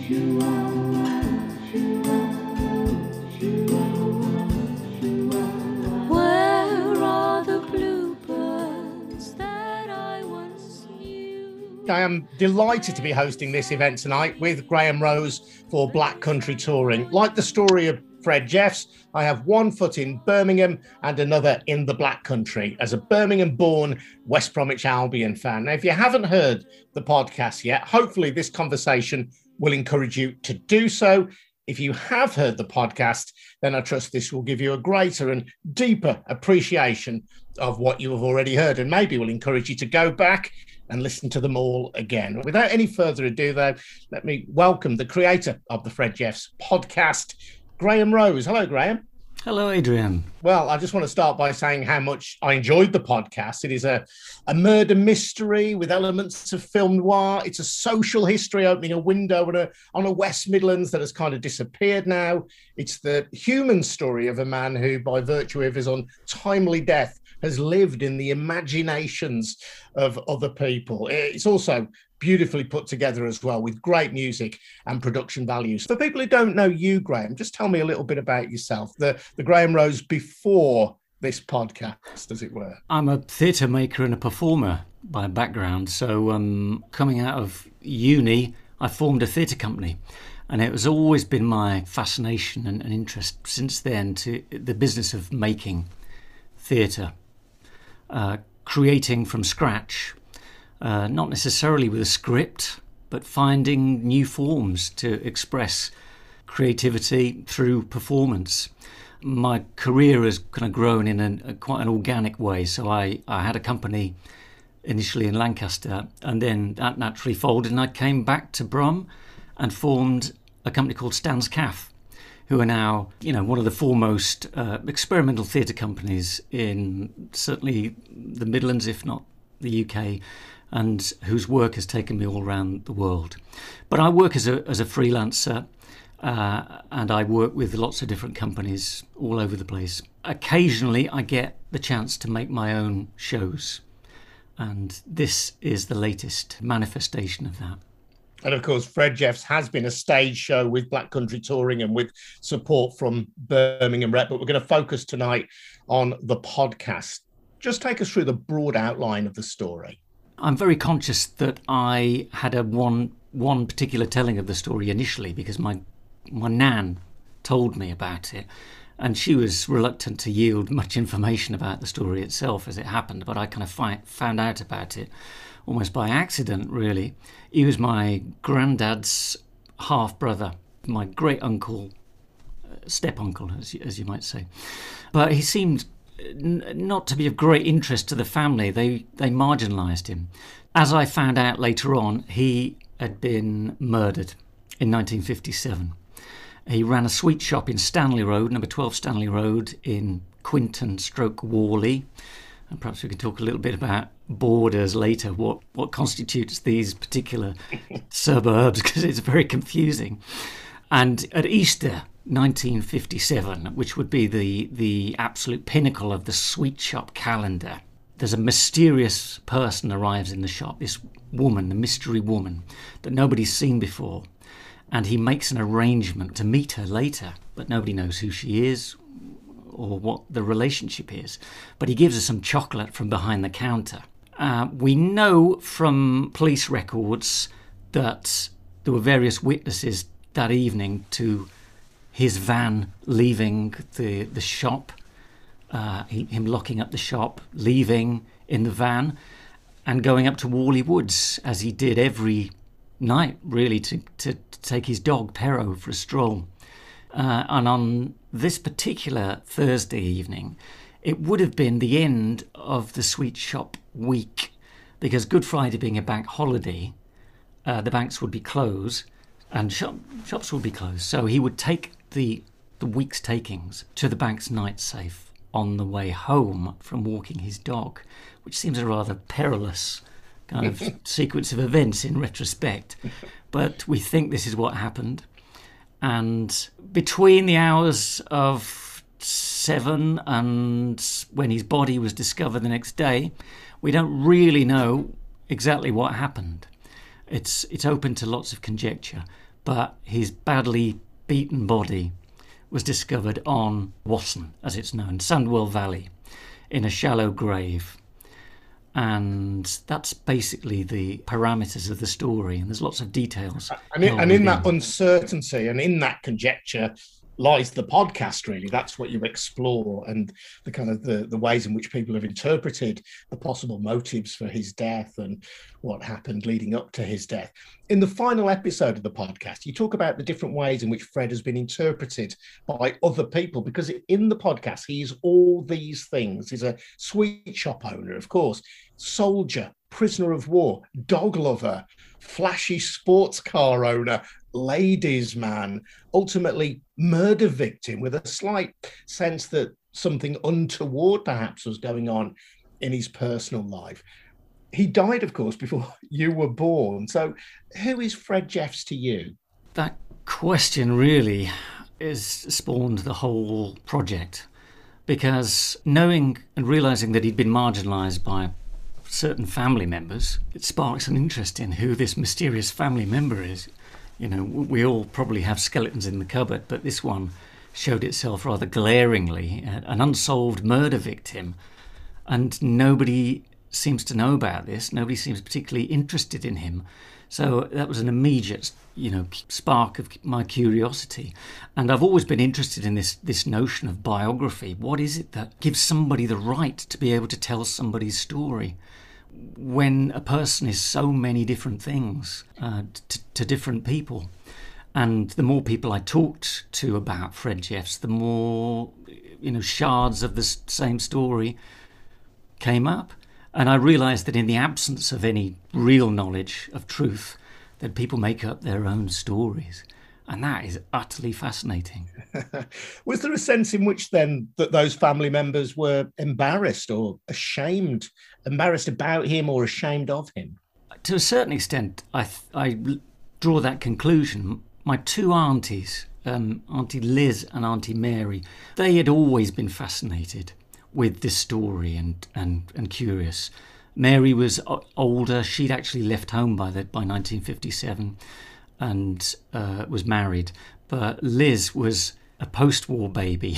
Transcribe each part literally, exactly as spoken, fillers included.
I am delighted to be hosting this event tonight with Graham Rose for Black Country Touring. Like the story of Fred Jeffs, I have one foot in Birmingham and another in the Black Country as a Birmingham-born West Bromwich Albion fan. Now, if you haven't heard the podcast yet, hopefully this conversation will encourage you to do so. If you have heard the podcast, then I trust this will give you a greater and deeper appreciation of what you have already heard, and maybe will encourage you to go back and listen to them all again. Without any further ado, though, let me welcome the creator of the Fred Jeffs podcast, Graham Rose. Hello, Graham. Hello, Adrian. Well, I just want to start by saying how much I enjoyed the podcast. It is a, a murder mystery with elements of film noir. It's a social history opening a window on a, on a West Midlands that has kind of disappeared now. It's the human story of a man who, by virtue of his untimely death, has lived in the imaginations of other people. It's also beautifully put together as well, with great music and production values. For people who don't know you, Graham, just tell me a little bit about yourself, the, the Graham Rose before this podcast, as it were. I'm a theatre maker and a performer by background. So um, coming out of uni, I formed a theatre company. And it has always been my fascination and, and interest since then to the business of making theatre, uh, creating from scratch. Uh, not necessarily with a script, but finding new forms to express creativity through performance. My career has kind of grown in a, a quite an organic way. So I, I had a company initially in Lancaster, and then that naturally folded, and I came back to Brum and formed a company called Stan's Caff, who are now, you know, one of the foremost uh, experimental theatre companies in certainly the Midlands, if not the U K, and whose work has taken me all around the world. But I work as a as a freelancer, uh, and I work with lots of different companies all over the place. Occasionally, I get the chance to make my own shows, and this is the latest manifestation of that. And of course, Fred Jeffs has been a stage show with Black Country Touring and with support from Birmingham Rep, but we're going to focus tonight on the podcast. Just take us through the broad outline of the story. I'm very conscious that I had a one one particular telling of the story initially because my my nan told me about it, and she was reluctant to yield much information about the story itself as it happened, but I kind of fi- found out about it almost by accident, really. He was my granddad's half-brother, my great-uncle, uh, step-uncle, as you, as you might say. But he seemed not to be of great interest to the family. They they marginalised him. As I found out later on, he had been murdered in nineteen fifty-seven. He ran a sweet shop in Stanley Road, number twelve Stanley Road in Quinton stroke Worley. And perhaps we can talk a little bit about borders later, what, what constitutes these particular suburbs, because it's very confusing. And at Easter nineteen fifty-seven, which would be the, the absolute pinnacle of the sweet shop calendar, there's a mysterious person arrives in the shop, this woman, the mystery woman that nobody's seen before. And he makes an arrangement to meet her later, but nobody knows who she is or what the relationship is. But he gives her some chocolate from behind the counter. Uh, we know from police records that there were various witnesses that evening to his van leaving the, the shop, uh, he, him locking up the shop, leaving in the van and going up to Worley Woods, as he did every night, really, to, to, to take his dog, Pero, for a stroll. Uh, and on this particular Thursday evening, it would have been the end of the sweet shop week, because Good Friday being a bank holiday, uh, the banks would be closed and shop, shops would be closed. So he would take the the week's takings to the bank's night safe on the way home from walking his dog, which seems a rather perilous kind of sequence of events in retrospect. But we think this is what happened. And between the hours of seven and when his body was discovered the next day, we don't really know exactly what happened. It's it's open to lots of conjecture. but his badly beaten body was discovered on Wasson, as it's known, Sandwell Valley, in a shallow grave. And that's basically the parameters of the story. And there's lots of details. And in, and in that uncertainty and in that conjecture lies the podcast, really. That's what you explore, and the kind of the, the ways in which people have interpreted the possible motives for his death and what happened leading up to his death. In the final episode of the podcast, you talk about the different ways in which Fred has been interpreted by other people, because in the podcast, he's all these things. He's a sweet shop owner, of course, soldier, prisoner of war, dog lover, flashy sports car owner, ladies' man, ultimately murder victim, with a slight sense that something untoward perhaps was going on in his personal life. He died, of course, before you were born. So who is Fred Jeffs to you? That question really has spawned the whole project, because knowing and realising that he'd been marginalised by certain family members, it sparks an interest in who this mysterious family member is. You know, we all probably have skeletons in the cupboard, but this one showed itself rather glaringly, an unsolved murder victim. And nobody seems to know about this. Nobody seems particularly interested in him. So that was an immediate, you know, spark of my curiosity. And I've always been interested in this, this notion of biography. What is it that gives somebody the right to be able to tell somebody's story when a person is so many different things uh, to, to different people? And the more people I talked to about Fred Jeffs, the more, you know, shards of the same story came up. And I realised that in the absence of any real knowledge of truth, that people make up their own stories. And that is utterly fascinating. Was there a sense in which then that those family members were embarrassed or ashamed, embarrassed about him or ashamed of him? To a certain extent, I, th- I draw that conclusion. My two aunties, um, Auntie Liz and Auntie Mary, they had always been fascinated with this story and, and, and curious. Mary was older. She'd actually left home by the, by nineteen fifty-seven and uh, was married. But Liz was a post-war baby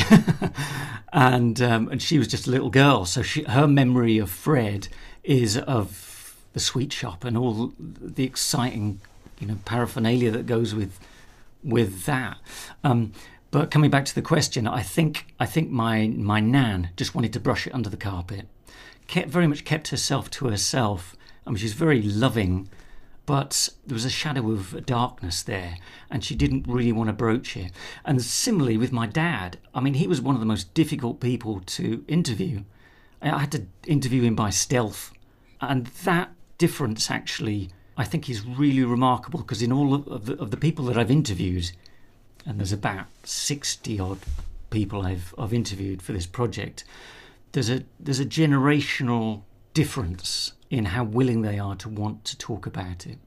and um, and she was just a little girl. So she, her memory of Fred is of the sweet shop and all the exciting, you know, paraphernalia that goes with with that. Um, But coming back to the question, I think I think my my nan just wanted to brush it under the carpet. Kept very much kept herself to herself. I mean, she's very loving, but there was a shadow of darkness there, and she didn't really want to broach it. And similarly with my dad, I mean, he was one of the most difficult people to interview. I had to interview him by stealth, and that difference actually, I think, is really remarkable, because in all of the, of the people that I've interviewed, and there's about sixty odd people I've I've interviewed for this project, there's a there's a generational difference in how willing they are to want to talk about it.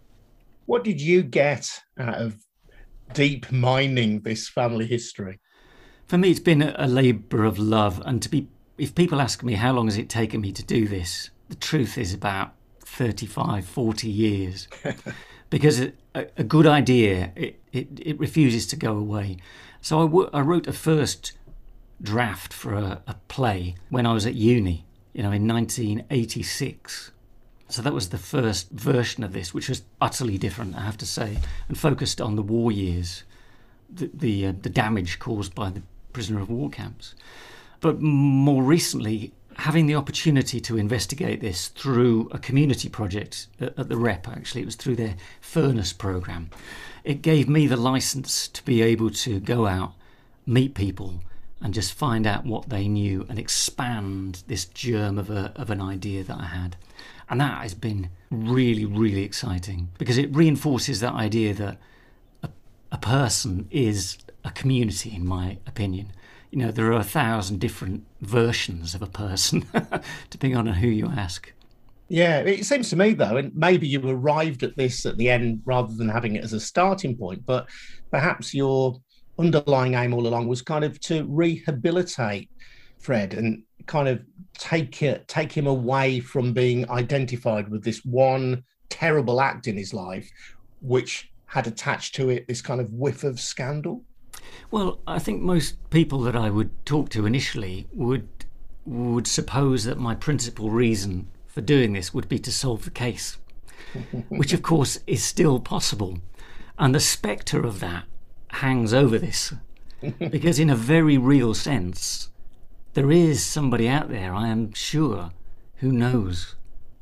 What did you get out of deep mining this family history? For me, it's been a, a labour of love, and to be if people ask me how long has it taken me to do this, the truth is about thirty-five, forty years. Because a, a good idea, it, it, it refuses to go away. So I, w- I wrote a first draft for a, a play when I was at uni, you know, in nineteen eighty-six. So that was the first version of this, which was utterly different, I have to say, and focused on the war years, the the, uh, the damage caused by the prisoner of war camps. But more recently, having the opportunity to investigate this through a community project at the Rep, actually, it was through their Furnace programme, it gave me the licence to be able to go out, meet people, and just find out what they knew and expand this germ of a of an idea that I had. And that has been really, really exciting, because it reinforces that idea that a, a person is a community, in my opinion. You know, there are a thousand different versions of a person, depending on who you ask. Yeah, it seems to me, though, and maybe you arrived at this at the end rather than having it as a starting point, but perhaps your underlying aim all along was kind of to rehabilitate Fred and kind of take it, take him away from being identified with this one terrible act in his life, which had attached to it this kind of whiff of scandal? Well, I think most people that I would talk to initially would would suppose that my principal reason for doing this would be to solve the case, which of course is still possible. And the spectre of that hangs over this, because in a very real sense, there is somebody out there, I am sure, who knows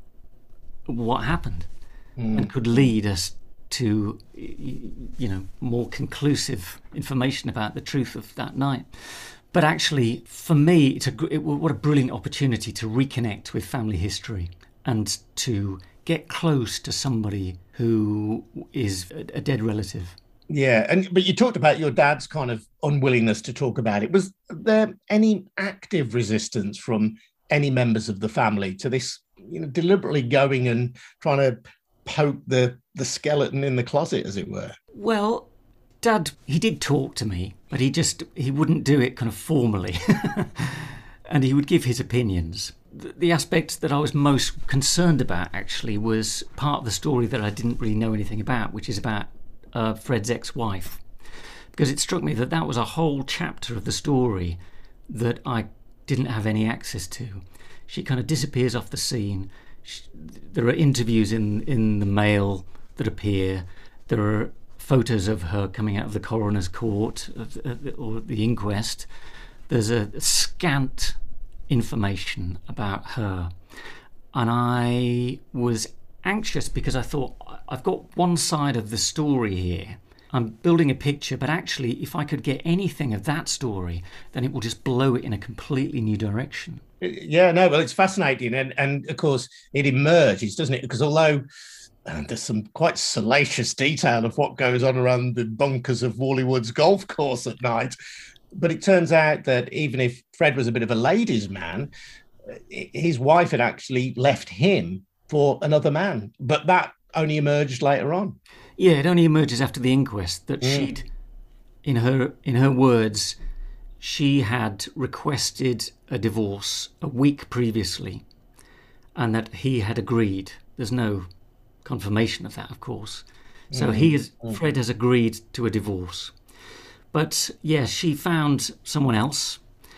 what happened mm. and could lead us to, you know, more conclusive information about the truth of that night. But actually, for me, it's a, it, what a brilliant opportunity to reconnect with family history and to get close to somebody who is a, a dead relative. Yeah, and but you talked about your dad's kind of unwillingness to talk about it. Was there any active resistance from any members of the family to this, you know, deliberately going and trying to poke the, the skeleton in the closet, as it were? Well, Dad, he did talk to me, but he just, he wouldn't do it kind of formally. And he would give his opinions. The, the aspect that I was most concerned about, actually, was part of the story that I didn't really know anything about, which is about uh, Fred's ex-wife. Because it struck me that that was a whole chapter of the story that I didn't have any access to. She kind of disappears off the scene. She, there are interviews in, in the Mail that appear. There are photos of her coming out of the coroner's court of, uh, or the inquest. There's a scant information about her. And I was anxious because I thought, I've got one side of the story here. I'm building a picture, but actually, if I could get anything of that story, then it will just blow it in a completely new direction. Yeah, no, well, it's fascinating. And, and of course, it emerges, doesn't it? Because although and there's some quite salacious detail of what goes on around the bunkers of Worley Woods golf course at night. But it turns out that even if Fred was a bit of a ladies' man, his wife had actually left him for another man. But that only emerged later on. Yeah, it only emerges after the inquest that mm. she'd, in her in her words, she had requested a divorce a week previously, and that he had agreed. There's no confirmation of that, of course. So mm. he is, Fred has agreed to a divorce. But yes, she found someone else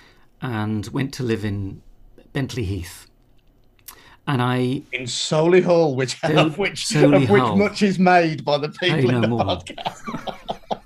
and went to live in Bentley Heath. And I in Solihull, which so, of which of which much is made by the people in the more. podcast.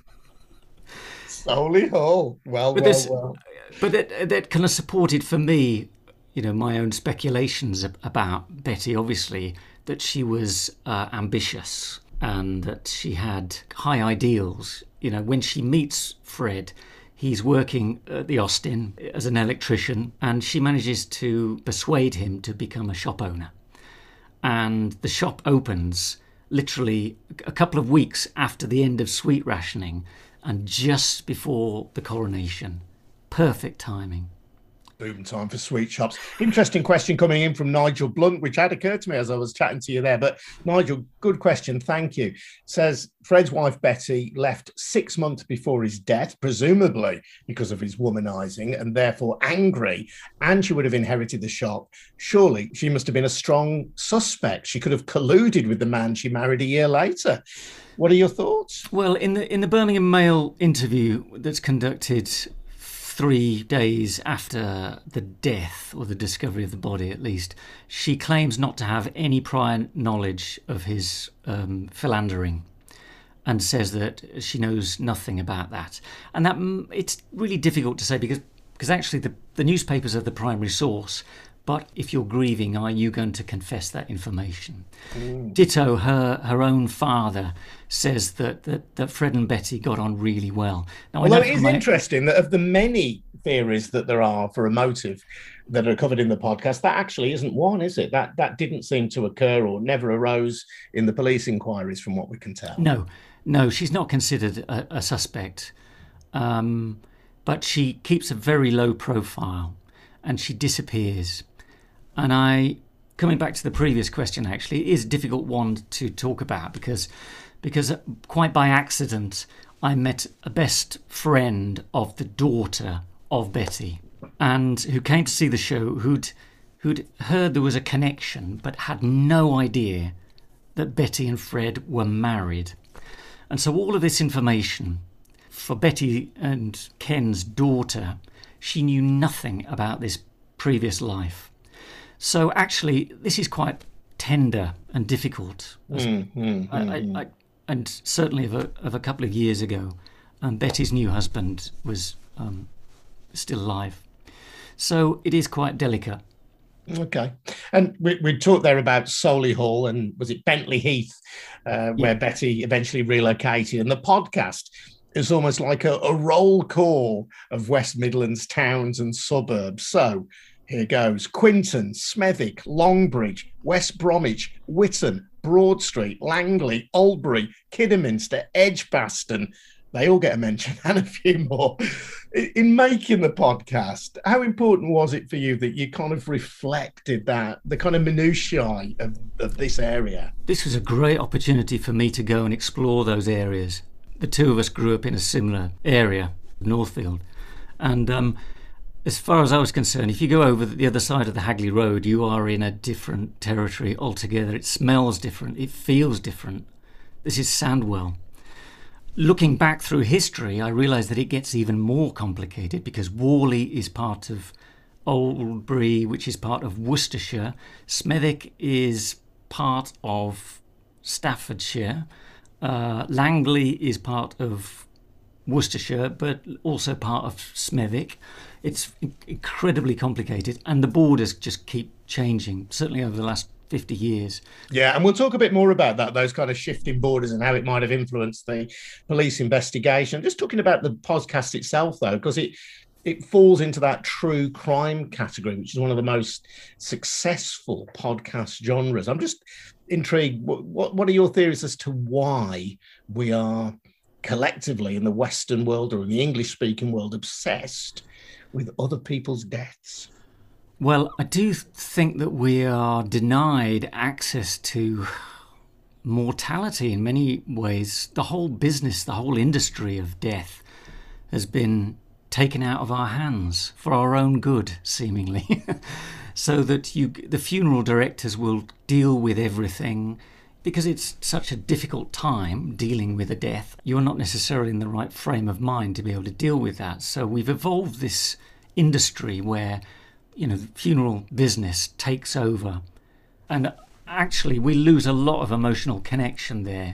Solihull, well, but well, well. But that that kind of supported for me, you know, my own speculations about Betty. Obviously, that she was uh, ambitious and that she had high ideals. You know, when she meets Fred, he's working at the Austin as an electrician, and she manages to persuade him to become a shop owner. And the shop opens literally a couple of weeks after the end of sweet rationing and just before the coronation. Perfect timing. Boom time for sweet shops. Interesting question coming in from Nigel Blunt, which had occurred to me as I was chatting to you there. But Nigel, good question. Thank you. Says Fred's wife, Betty, left six months before his death, presumably because of his womanizing and therefore angry, and she would have inherited the shop. Surely she must have been a strong suspect. She could have colluded with the man she married a year later. What are your thoughts? Well, in the in the Birmingham Mail interview that's conducted three days after the death, or the discovery of the body at least, she claims not to have any prior knowledge of his um, philandering, and says that she knows nothing about that. And that it's really difficult to say because because actually the, the newspapers are the primary source. But if you're grieving, are you going to confess that information? Mm. Ditto, her her own father says that, that, that Fred and Betty got on really well. Now, Although it is my... interesting that of the many theories that there are for a motive that are covered in the podcast, that actually isn't one, is it? That that didn't seem to occur or never arose in the police inquiries from what we can tell. No, no, she's not considered a, a suspect. Um, but she keeps a very low profile and she disappears. And I, coming back to the previous question, actually, it is a difficult one to talk about because, because quite by accident, I met a best friend of the daughter of Betty, and who came to see the show, who'd who'd heard there was a connection, but had no idea that Betty and Fred were married. And so all of this information, for Betty and Ken's daughter, she knew nothing about this previous life. So actually, this is quite tender and difficult. Mm, mm, I, mm, I, I, and certainly of a, of a couple of years ago, um, Betty's new husband was um, still alive. So it is quite delicate. Okay. And we, we talked there about Solihull and was it Bentley Heath, uh, where Yeah. Betty eventually relocated. And the podcast is almost like a, a roll call of West Midlands towns and suburbs. So here goes: Quinton, Smethwick, Longbridge, West Bromwich, Whitton, Broad Street, Langley, Albury, Kidderminster, Edgbaston. They all get a mention and a few more. In making the podcast, how important was it for you that you kind of reflected that, the kind of minutiae of, of this area? This was a great opportunity for me to go and explore those areas. The two of us grew up in a similar area, Northfield. And um, as far as I was concerned, if you go over the other side of the Hagley Road, you are in a different territory altogether. It smells different. It feels different. This is Sandwell. Looking back through history, I realised that it gets even more complicated because Worley is part of Oldbury, which is part of Worcestershire. Smethwick is part of Staffordshire. Uh, Langley is part of Worcestershire, but also part of Smethwick. It's incredibly complicated, and the borders just keep changing, certainly over the last fifty years. Yeah, and we'll talk a bit more about that, those kind of shifting borders and how it might have influenced the police investigation. Just talking about the podcast itself, though, because it it falls into that true crime category, which is one of the most successful podcast genres. I'm just intrigued. What, what are your theories as to why we are collectively in the Western world or in the English-speaking world obsessed with other people's deaths? Well, I do think that we are denied access to mortality in many ways. The whole business, the whole industry of death has been taken out of our hands for our own good, seemingly. So that you, the funeral directors will deal with everything because it's such a difficult time dealing with a death. You're not necessarily in the right frame of mind to be able to deal with that. So we've evolved this industry where, you know, the funeral business takes over, and actually we lose a lot of emotional connection there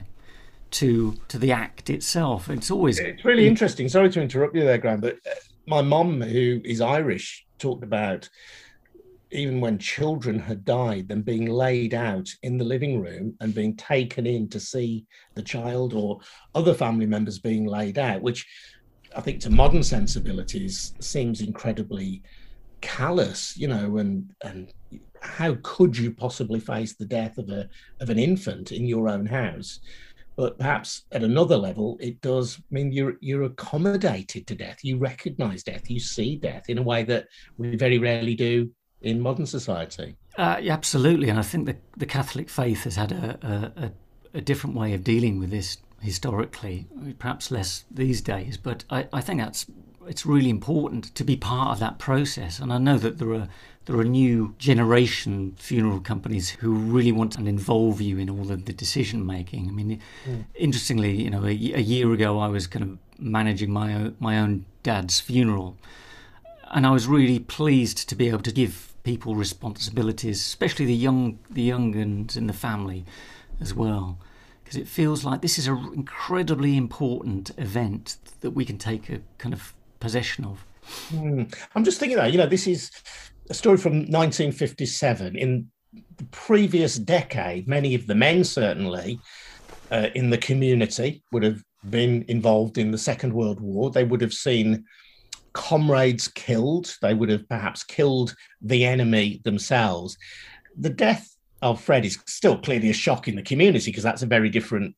to to the act itself. It's always it's really interesting. Sorry to interrupt you there, Graham, but my mum, who is Irish, talked about even when children had died, them being laid out in the living room and being taken in to see the child or other family members being laid out, which I think to modern sensibilities seems incredibly callous, you know, and and how could you possibly face the death of a of an infant in your own house? But perhaps at another level, it does mean you're you're accommodated to death. You recognise death, you see death in a way that we very rarely do in modern society. Uh, yeah, absolutely, and I think the the Catholic faith has had a, a a different way of dealing with this historically, perhaps less these days. But I, I think that's it's really important to be part of that process. And I know that there are there are new generation funeral companies who really want to involve you in all of the decision making. I mean, mm. interestingly, you know, a, a year ago I was kind of managing my own, my own dad's funeral, and I was really pleased to be able to give people responsibilities, especially the young the young ones in the family as well, because it feels like this is an incredibly important event that we can take a kind of possession of. Mm. I'm just thinking that, you know, this is a story from nineteen fifty-seven. In the previous decade, many of the men, certainly, uh, in the community would have been involved in the Second World War. They would have seen comrades killed. They would have perhaps killed the enemy themselves. The death of Fred is still clearly a shock in the community because that's a very different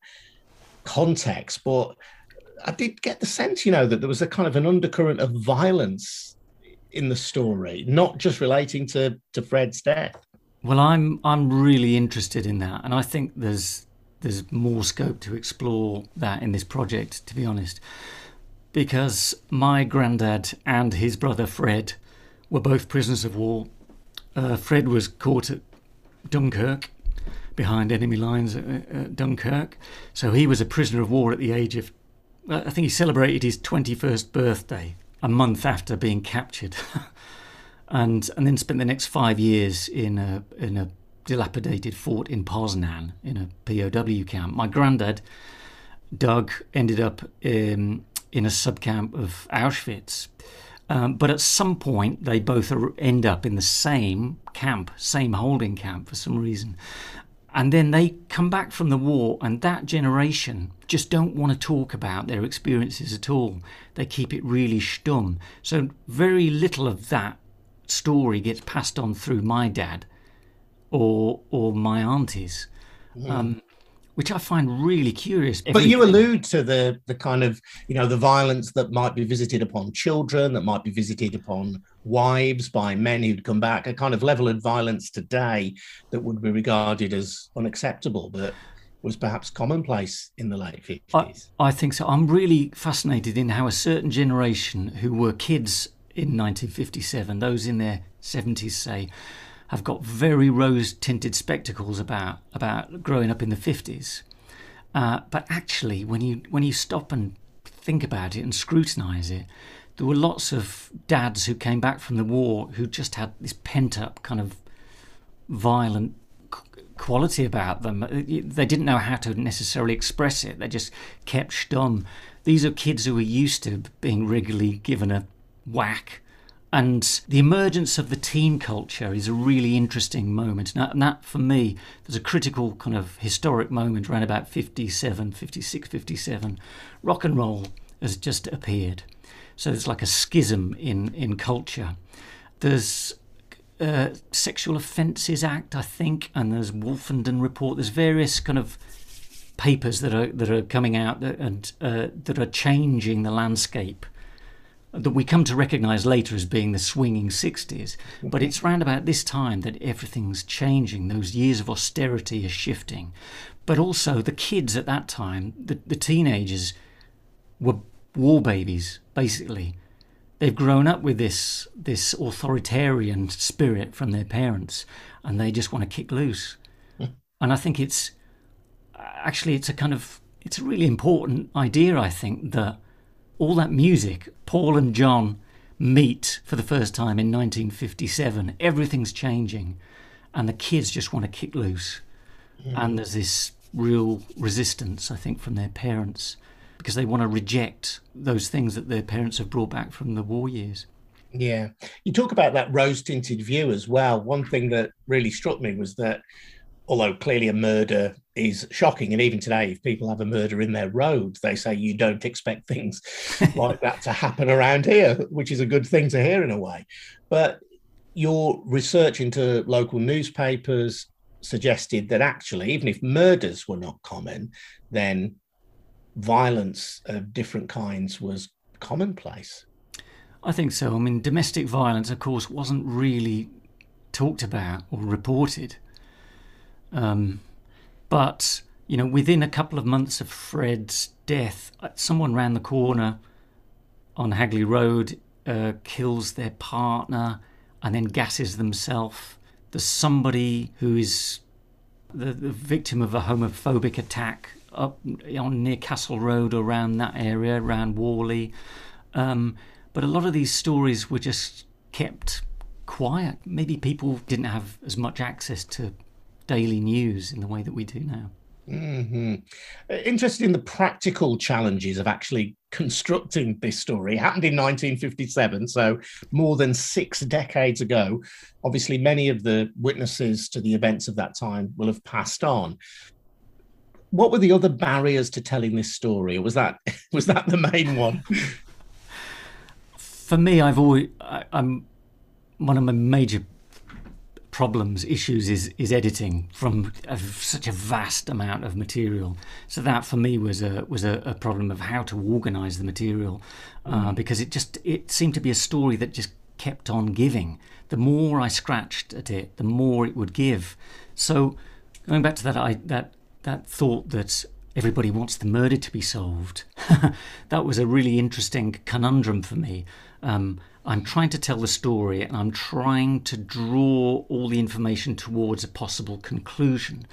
context. But I did get the sense, you know, that there was a kind of an undercurrent of violence in the story, not just relating to, to Fred's death. Well, I'm I'm really interested in that, and I think there's there's more scope to explore that in this project, to be honest, because my granddad and his brother Fred were both prisoners of war. Uh, Fred was caught at Dunkirk, behind enemy lines at, at Dunkirk. So he was a prisoner of war at the age of, I think he celebrated his twenty-first birthday a month after being captured, and and then spent the next five years in a in a dilapidated fort in Poznan in a P O W camp. My granddad, Doug, ended up um, in a subcamp of Auschwitz. Um, but at some point, they both are, end up in the same camp, same holding camp for some reason. And then they come back from the war, and that generation just don't want to talk about their experiences at all. They keep it really stum. So very little of that story gets passed on through my dad or or my aunties. Mm. Um, which I find really curious. But you allude to the the kind of, you know, the violence that might be visited upon children, that might be visited upon wives by men who'd come back, a kind of level of violence today that would be regarded as unacceptable, but was perhaps commonplace in the late fifties. I, I think so. I'm really fascinated in how a certain generation who were kids in nineteen fifty-seven, those in their seventies, say, have got very rose-tinted spectacles about about growing up in the fifties. Uh, but actually, when you when you stop and think about it and scrutinise it, there were lots of dads who came back from the war who just had this pent-up kind of violent quality about them. They didn't know how to necessarily express it. They just kept stum. These are kids who were used to being regularly given a whack. And the emergence of the teen culture is a really interesting moment. And that, for me, there's a critical kind of historic moment around about fifty-seven, fifty-six, fifty-seven. Rock and roll has just appeared. So there's like a schism in, in culture. There's uh, Sexual Offences Act, I think, and there's Wolfenden Report. There's various kind of papers that are that are coming out that, and uh, that are changing the landscape, that we come to recognise later as being the swinging sixties. But it's round about this time that everything's changing. Those years of austerity are shifting. But also the kids at that time, the, the teenagers, were war babies, basically. They've grown up with this this authoritarian spirit from their parents, and they just want to kick loose. Mm. And I think it's actually it's a kind of it's a really important idea, I think, that all that music, Paul and John meet for the first time in nineteen fifty-seven. Everything's changing, and the kids just want to kick loose. Mm. And there's this real resistance, I think, from their parents, because they want to reject those things that their parents have brought back from the war years. Yeah. You talk about that rose-tinted view as well. One thing that really struck me was that, although clearly a murder is shocking, and even today, if people have a murder in their road, they say you don't expect things like that to happen around here, which is a good thing to hear in a way. But your research into local newspapers suggested that actually, even if murders were not common, then violence of different kinds was commonplace. I think so. I mean, domestic violence, of course, wasn't really talked about or reported. Um, but, you know, within a couple of months of Fred's death, someone round the corner on Hagley Road uh, kills their partner and then gasses themselves. There's somebody who is the, the victim of a homophobic attack up on near Castle Road, around that area, around Worley. Um, but a lot of these stories were just kept quiet. Maybe people didn't have as much access to daily news in the way that we do now. Mm-hmm. Interested in the practical challenges of actually constructing this story. It happened in nineteen fifty-seven, so more than six decades ago. Obviously, many of the witnesses to the events of that time will have passed on. What were the other barriers to telling this story? Or was that was that the main one? For me, I've always I, I'm one of my major problems, issues is is editing from a, such a vast amount of material. So that for me was a was a, a problem of how to organise the material, uh, mm. because it just it seemed to be a story that just kept on giving. The more I scratched at it, the more it would give. So going back to that, I that that thought that everybody wants the murder to be solved. That was a really interesting conundrum for me. Um, I'm trying to tell the story, and I'm trying to draw all the information towards a possible conclusion.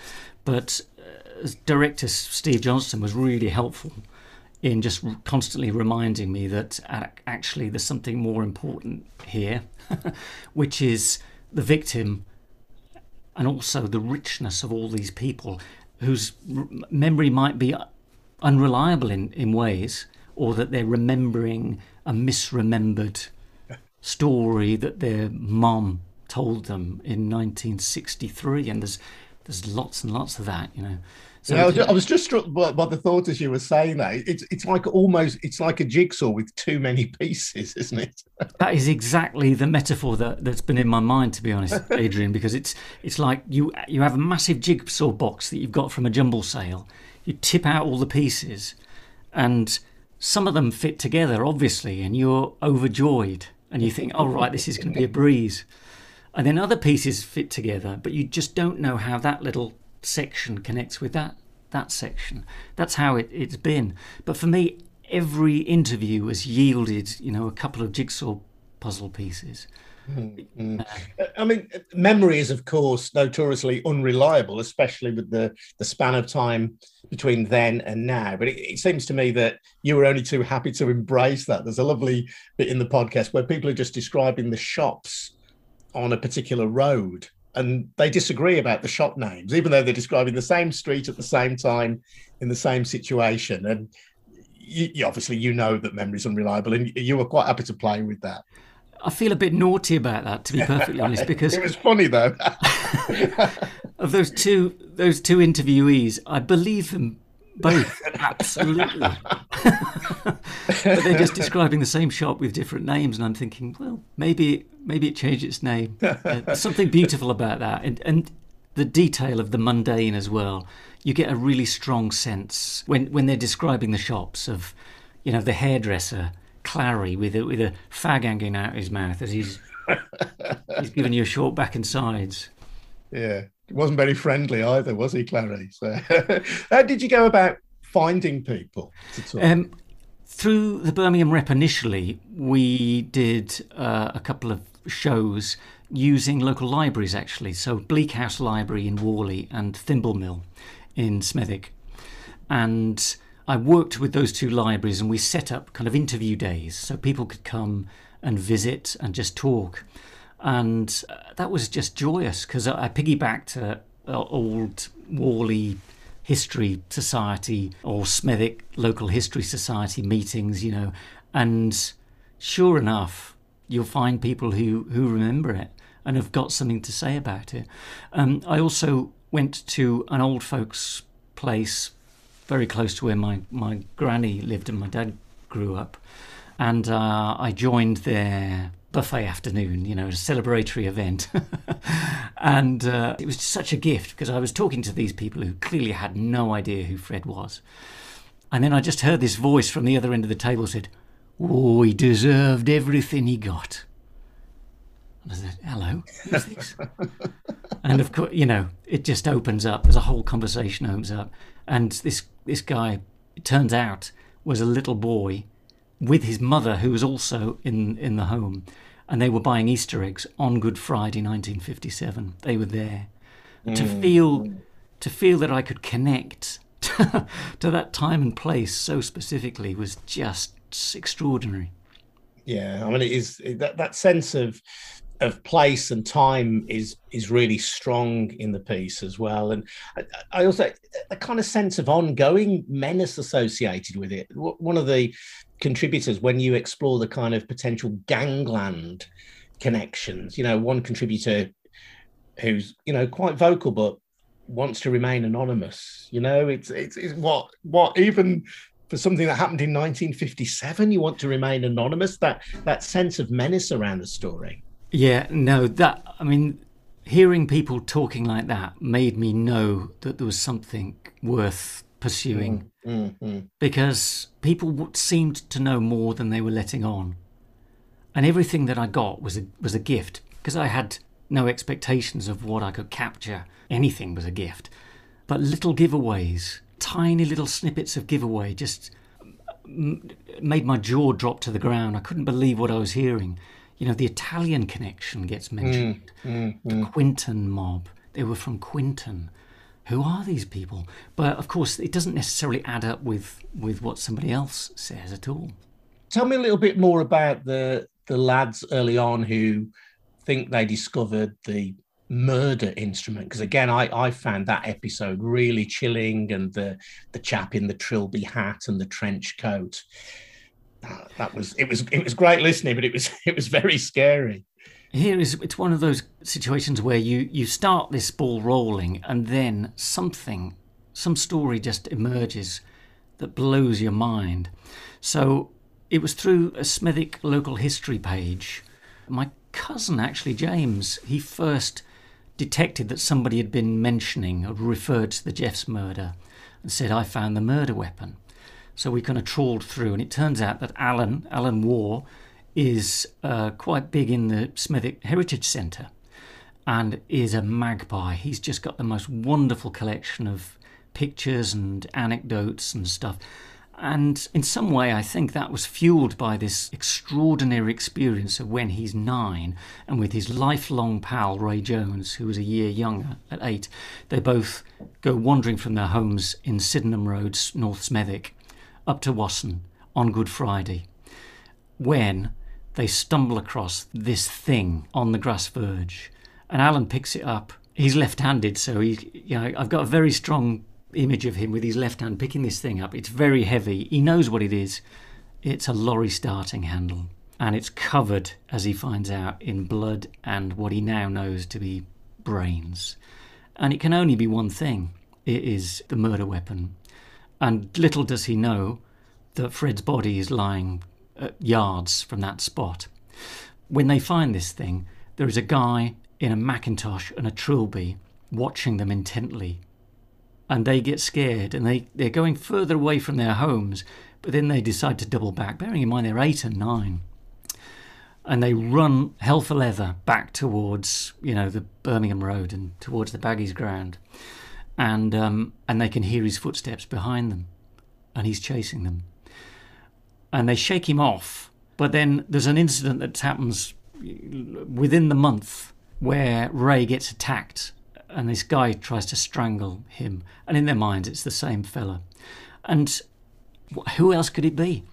But uh, director Steve Johnston was really helpful in just constantly reminding me that actually there's something more important here, which is the victim and also the richness of all these people whose r- memory might be unreliable in, in ways, or that they're remembering a misremembered story that their mum told them in nineteen sixty-three, and there's there's lots and lots of that, you know. So yeah, I was, just, I was just struck by, by the thought as you were saying that. It's it's like almost it's like a jigsaw with too many pieces, isn't it? That is exactly the metaphor that, that's been in my mind, to be honest, Adrian, because it's it's like you you have a massive jigsaw box that you've got from a jumble sale. You tip out all the pieces, and some of them fit together, obviously, and you're overjoyed, and you think, oh, right, this is going to be a breeze. And then other pieces fit together, but you just don't know how that little section connects with that that section. That's how it, it's been. But for me, every interview has yielded, you know, a couple of jigsaw puzzle pieces. Mm-hmm. Uh, I mean, memory is, of course, notoriously unreliable, especially with the, the span of time between then and now. But it, it seems to me that you were only too happy to embrace that. There's a lovely bit in the podcast where people are just describing the shops on a particular road, and they disagree about the shop names, even though they're describing the same street at the same time in the same situation. And you, you obviously, you know that memory is unreliable, and you were quite happy to play with that. I feel a bit naughty about that, to be perfectly honest, because it was funny though. Of those two, those two interviewees, I believe them both absolutely. But they're just describing the same shop with different names, and I'm thinking, well, maybe maybe it changed its name. Uh, there's something beautiful about that, and and the detail of the mundane as well. You get a really strong sense when when they're describing the shops of, you know, the hairdresser Clary with a with a fag hanging out his mouth as he's he's giving you a short back and sides. Yeah, he wasn't very friendly either, was he, Clary? So, how did you go about finding people to talk? Um, through the Birmingham Rep initially, we did uh, a couple of shows using local libraries actually. So Bleak House Library in Worley and Thimble Mill in Smethwick, and I worked with those two libraries, and we set up kind of interview days so people could come and visit and just talk. And uh, that was just joyous because I, I piggybacked uh, old Worley History Society or Smethwick Local History Society meetings, you know, and sure enough, you'll find people who, who remember it and have got something to say about it. Um, I also went to an old folks' place very close to where my, my granny lived and my dad grew up. And uh, I joined their buffet afternoon, you know, a celebratory event. And uh, it was such a gift because I was talking to these people who clearly had no idea who Fred was. And then I just heard this voice from the other end of the table said, "Oh, he deserved everything he got." And I said, "Hello, who's this?" And of course, you know, it just opens up. There's a whole conversation opens up. And this this guy, it turns out, was a little boy with his mother, who was also in, in the home. And they were buying Easter eggs on Good Friday, nineteen fifty-seven. They were there. Mm. To feel to feel that I could connect to, to that time and place so specifically was just extraordinary. Yeah, I mean, it is that, that sense of of place and time is is really strong in the piece as well. And I, I also, a kind of sense of ongoing menace associated with it. One of the contributors, when you explore the kind of potential gangland connections, you know, one contributor who's, you know, quite vocal but wants to remain anonymous, you know, it's it's, it's what what even for something that happened in nineteen fifty-seven, you want to remain anonymous, that that sense of menace around the story. Yeah, no, that, I mean, hearing people talking like that made me know that there was something worth pursuing, mm, mm, mm. because people seemed to know more than they were letting on. And everything that I got was a, was a gift, because I had no expectations of what I could capture. Anything was a gift. But little giveaways, tiny little snippets of giveaway just made my jaw drop to the ground. I couldn't believe what I was hearing. You know, the Italian connection gets mentioned. Mm, mm, the mm. Quinton mob, they were from Quinton. who are these people? But of course, it doesn't necessarily add up with, with what somebody else says at all. Tell me a little bit more about the the lads early on who think they discovered the murder instrument. Because again, I, I found that episode really chilling, and the the chap in the trilby hat and the trench coat. That was it was it was great listening, but it was it was very scary. Here is it's one of those situations where you you start this ball rolling, and then something, some story just emerges that blows your mind. So it was through a Smethwick local history page. My cousin, actually, James, he first detected that somebody had been mentioning or referred to the Jeffs murder and said, I found the murder weapon. So we kind of trawled through, and it turns out that Alan, Alan Waugh, is uh, quite big in the Smethwick Heritage Centre and is a magpie. He's just got the most wonderful collection of pictures and anecdotes and stuff. And in some way, I think that was fueled by this extraordinary experience of when he's nine, and with his lifelong pal, Ray Jones, who was a year younger, at eight, they both go wandering from their homes in Sydenham Road, North Smethwick, up to Wasson on Good Friday, when they stumble across this thing on the grass verge. And Alan picks it up. He's left-handed, so he, you know, I've got a very strong image of him with his left hand picking this thing up. It's very heavy. He knows what it is. It's a lorry starting handle, and it's covered, as he finds out, in blood and what he now knows to be brains. And it can only be one thing. It is the murder weapon. And little does he know that Fred's body is lying at yards from that spot. When they find this thing, there is a guy in a Macintosh and a trilby watching them intently. And they get scared, and they, they're going further away from their homes, but then they decide to double back, bearing in mind they're eight and nine. And they run hell for leather back towards, you know, the Birmingham Road and towards the Baggies ground. And um, and they can hear his footsteps behind them, and he's chasing them. And they shake him off, but then there's an incident that happens within the month where Ray gets attacked, and this guy tries to strangle him. And in their minds, it's the same fella. And who else could it be?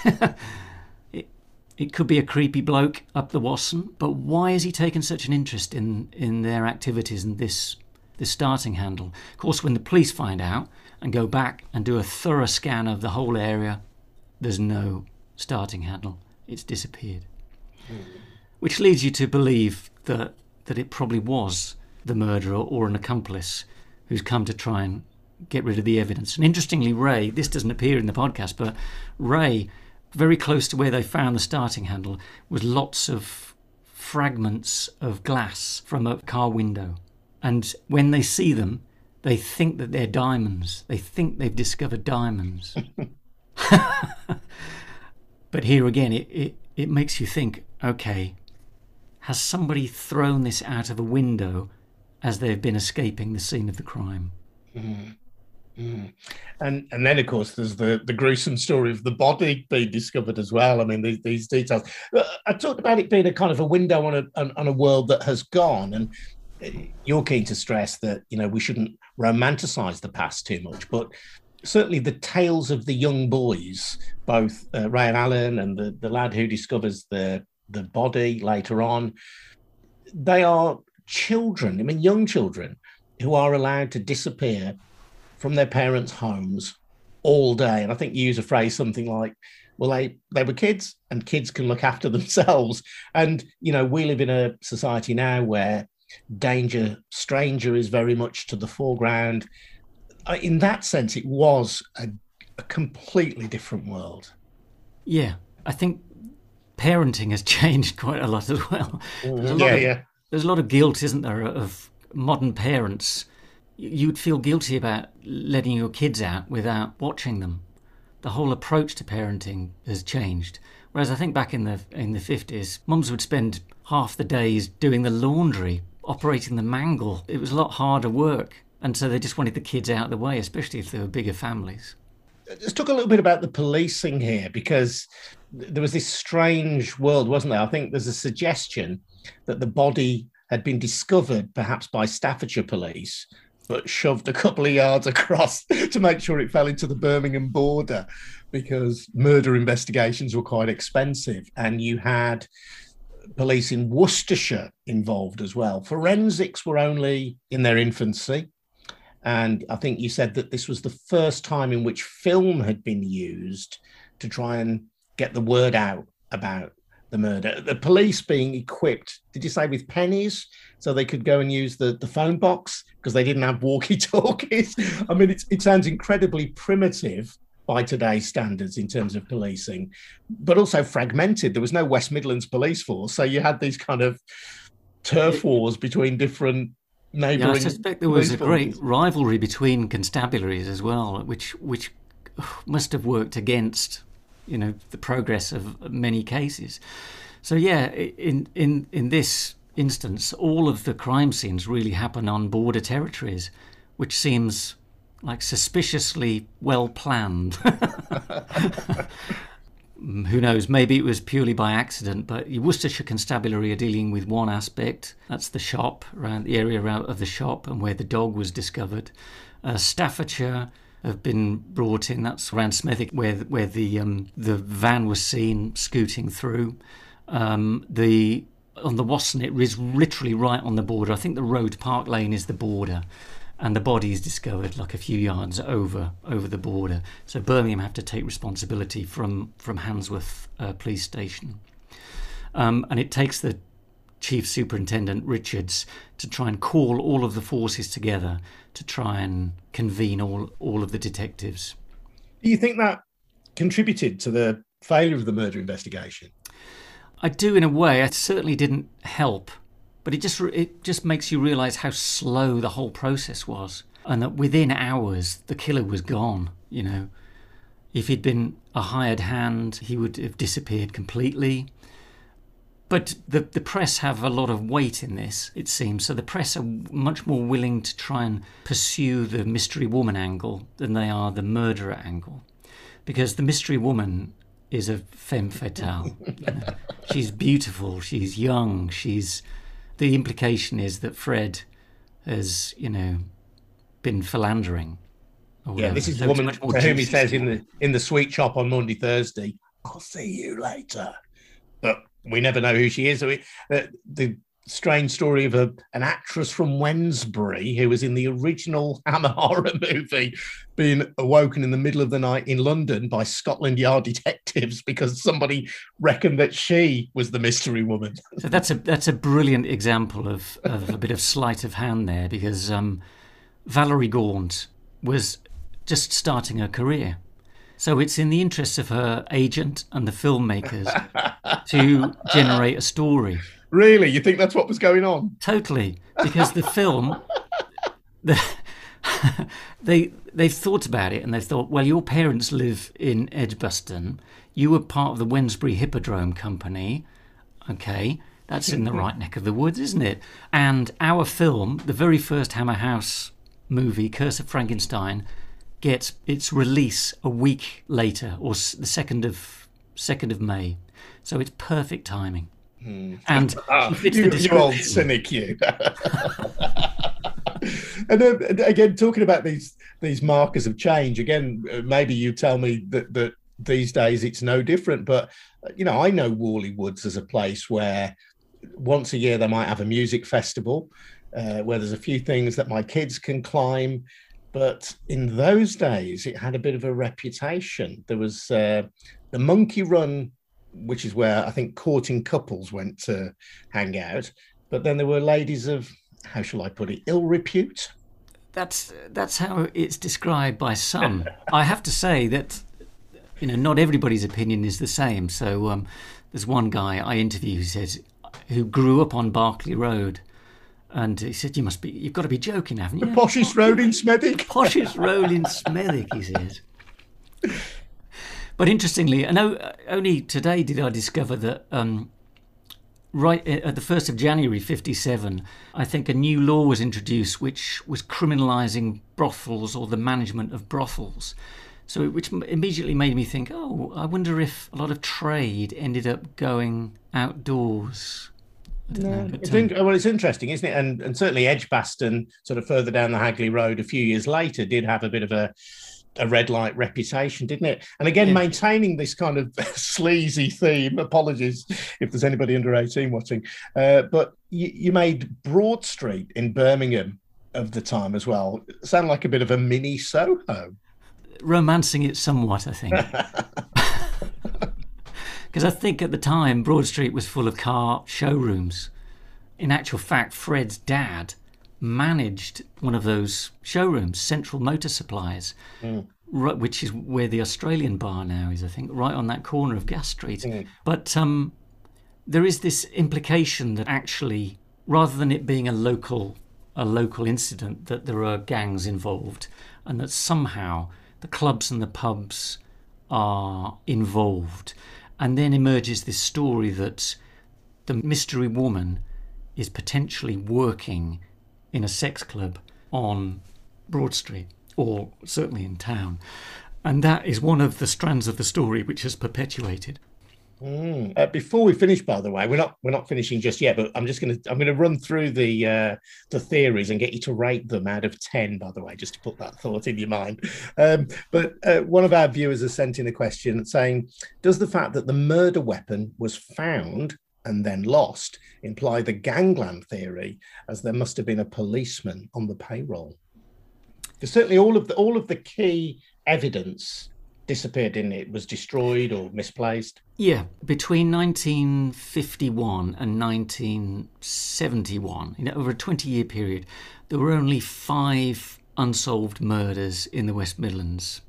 it, it could be a creepy bloke up the Wasson, but why has he taken such an interest in, in their activities and this, this starting handle? Of course, when the police find out and go back and do a thorough scan of the whole area, there's no starting handle. It's disappeared. Mm. Which leads you to believe that, that it probably was the murderer or an accomplice who's come to try and get rid of the evidence. And interestingly, Ray, this doesn't appear in the podcast, but Ray, very close to where they found the starting handle, was lots of fragments of glass from a car window. And when they see them, they think that they're diamonds. They think they've discovered diamonds. But here again, it, it, it makes you think, okay, has somebody thrown this out of a window as they've been escaping the scene of the crime? Mm. Mm. And and then, of course, there's the, the gruesome story of the body being discovered as well. I mean, these, these details. I talked about it being a kind of a window on a on, on a world that has gone, and you're keen to stress that, you know, we shouldn't romanticize the past too much, but certainly the tales of the young boys, both uh, Ray and Alan and the, the lad who discovers the the body later on, they are children, I mean, young children who are allowed to disappear from their parents' homes all day. And I think you use a phrase something like, well, they, they were kids, and kids can look after themselves. And, you know, we live in a society now where danger, stranger is very much to the foreground. In that sense, it was a, a completely different world. Yeah, I think parenting has changed quite a lot as well. There's a lot yeah, of, yeah. There's a lot of guilt, isn't there, of modern parents. You'd feel guilty about letting your kids out without watching them. The whole approach to parenting has changed. Whereas I think back in the in the fifties, mums would spend half the days doing the laundry, operating the mangle. It was a lot harder work. And so they just wanted the kids out of the way, especially if they were bigger families. Let's talk a little bit about the policing here, because there was this strange world, wasn't there? I think there's a suggestion that the body had been discovered perhaps by Staffordshire police but shoved a couple of yards across to make sure it fell into the Birmingham border, because murder investigations were quite expensive. And you had police in Worcestershire involved as well. Forensics were only in their infancy. And I think you said that this was the first time in which film had been used to try and get the word out about the murder. The police being equipped, did you say with pennies, so they could go and use the, the phone box because they didn't have walkie-talkies? I mean, it's, it sounds incredibly primitive by today's standards in terms of policing, but also fragmented. There was no West Midlands police force, so you had these kind of turf wars between different neighbouring. Yeah, I suspect there was a great rivalry between constabularies as well, which which must have worked against, you know, the progress of many cases. So yeah, in in in this instance, all of the crime scenes really happen on border territories, which seems like suspiciously well planned. Who knows, maybe it was purely by accident, but Worcestershire Constabulary are dealing with one aspect. That's the shop, around the area around of the shop and where the dog was discovered. Uh, Staffordshire have been brought in. That's around Smethwick, where where the um, the van was seen scooting through. Um, the on the Wasson, it is literally right on the border. I think the road Park Lane is the border, and the body is discovered like a few yards over over the border. So Birmingham have to take responsibility from from Handsworth uh, Police Station, um, and it takes the Chief Superintendent Richards to try and call all of the forces together to try and convene all all of the detectives. Do you think that contributed to the failure of the murder investigation? I do, in a way. It certainly didn't help, but it just it just makes you realise how slow the whole process was, and that within hours the killer was gone. You know, if he'd been a hired hand, he would have disappeared completely. But the the press have a lot of weight in this, it seems. So the press are much more willing to try and pursue the mystery woman angle than they are the murderer angle, because the mystery woman is a femme fatale. You know? She's beautiful, she's young, she's. The implication is that Fred has, you know, been philandering. Yeah, this is so the woman to whom he says in the in the sweet shop on Monday, Thursday, "I'll see you later." But we never know who she is. So we, uh, the strange story of a, an actress from Wednesbury who was in the original Hammer horror movie being awoken in the middle of the night in London by Scotland Yard detectives because somebody reckoned that she was the mystery woman. So that's a that's a brilliant example of, of a bit of sleight of hand there, because um, Valerie Gaunt was just starting her career. So it's in the interests of her agent and the filmmakers to generate a story. Really? You think that's what was going on? Totally. Because the film, the, they, they've thought about it and they've thought, well, your parents live in Edgbaston. You were part of the Wednesbury Hippodrome Company. Okay, that's in the right neck of the woods, isn't it? And our film, the very first Hammer House movie, Curse of Frankenstein, gets its release a week later, or the second of second of May. So it's perfect timing. Hmm. And ah, you, you old cynic, you. And then, again, talking about these these markers of change, again, maybe you tell me that that these days it's no different. But you know, I know Worley Woods as a place where once a year they might have a music festival, uh, where there's a few things that my kids can climb. But in those days, it had a bit of a reputation. There was uh, the Monkey Run, which is where I think courting couples went to hang out. But then there were ladies of, how shall I put it, ill repute. That's that's how it's described by some. I have to say that, you know, not everybody's opinion is the same. So um, there's one guy I interviewed who says, who grew up on Berkeley Road. And he said, "You must be, you've got to be joking, haven't you?" The poshest road in Smethwick. Poshest road in Smethwick, he says. But interestingly, I know only today did I discover that um, right at the first of January fifty-seven, I think a new law was introduced which was criminalising brothels or the management of brothels. So which immediately made me think, oh, I wonder if a lot of trade ended up going outdoors I don't No, know. But, it's um, in, well, it's interesting, isn't it? And and certainly Edgbaston, sort of further down the Hagley Road, a few years later, did have a bit of a a red light reputation, didn't it? And again, yeah. maintaining this kind of sleazy theme. Apologies if there's anybody under eighteen watching, uh, but you, you made Broad Street in Birmingham of the time as well sound like a bit of a mini Soho. Romancing it somewhat, I think. Because I think at the time, Broad Street was full of car showrooms. In actual fact, Fred's dad managed one of those showrooms, Central Motor Supplies, mm. right, which is where the Australian bar now is, I think, right on that corner of Gas Street. Mm. But um, there is this implication that actually, rather than it being a local a local incident, that there are gangs involved, and that somehow the clubs and the pubs are involved. And then emerges this story that the mystery woman is potentially working in a sex club on Broad Street, or certainly in town. And that is one of the strands of the story which has perpetuated. Mm. Uh, before we finish, by the way, we're not we're not finishing just yet, but I'm just going to I'm going to run through the uh, the theories and get you to rate them out of ten. By the way, just to put that thought in your mind. Um, but uh, one of our viewers has sent in a question saying, "Does the fact that the murder weapon was found and then lost imply the gangland theory, as there must have been a policeman on the payroll?" Because certainly all of the all of the key evidence disappeared, didn't it? It was destroyed or misplaced. Yeah, between nineteen fifty-one and nineteen seventy-one, you know, over a twenty-year period, there were only five unsolved murders in the West Midlands.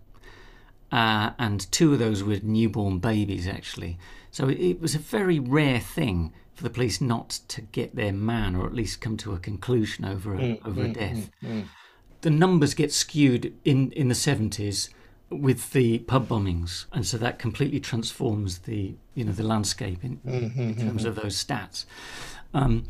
Uh, and two of those were newborn babies, actually. So it, it was a very rare thing for the police not to get their man, or at least come to a conclusion over a, mm, over mm, a death. Mm, mm. The numbers get skewed in, in the seventies with the pub bombings, and so that completely transforms the you know the landscape in, mm-hmm, in terms mm-hmm. of those stats. Um,